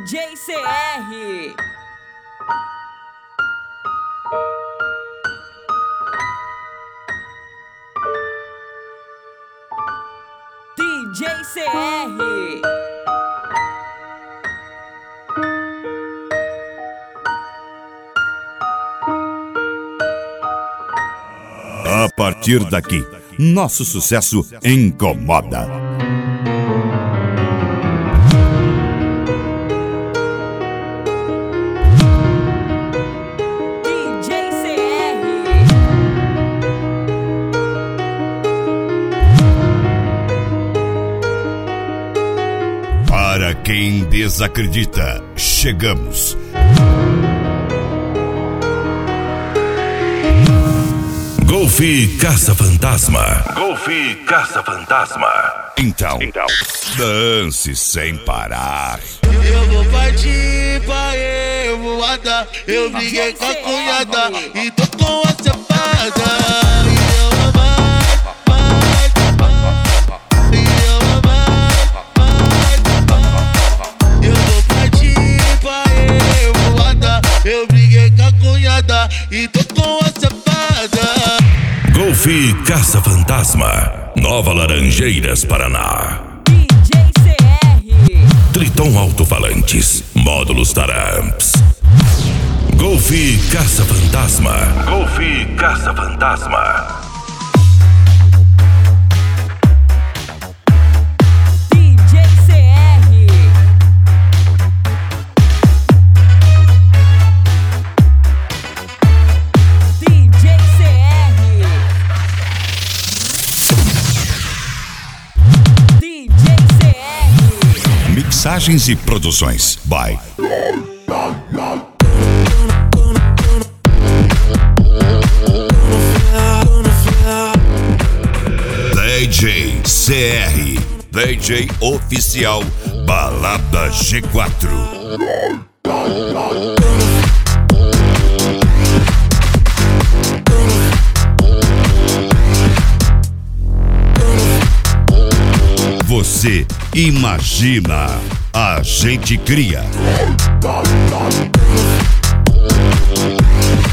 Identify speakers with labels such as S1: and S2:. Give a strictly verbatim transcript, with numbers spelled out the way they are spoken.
S1: J C R. D J C R.
S2: A partir daqui, nosso sucesso incomoda.
S1: D J C R.
S2: Para quem desacredita, chegamos.
S3: Golf Caça-Fantasma. Golf Caça-Fantasma.
S2: Então, então, dance sem parar.
S4: Eu vou partir pra revoada. Eu briguei com a cunhada e tô com a chapada. E eu vai, vai, vai. E eu vai, vai. Eu vou partir pra revoada. Eu briguei com a cunhada e tô com a chapada.
S3: Golf Caça-Fantasma. Nova Laranjeiras, Paraná.
S1: D J C R.
S3: Triton Alto-Falantes. Módulos Taramps. Golf Caça-Fantasma. Golf Caça-Fantasma.
S1: D J C R. D J C R. D J C R.
S2: Mixagens e produções by D J C R, D J oficial Balada G quatro. Você imagina, a gente cria.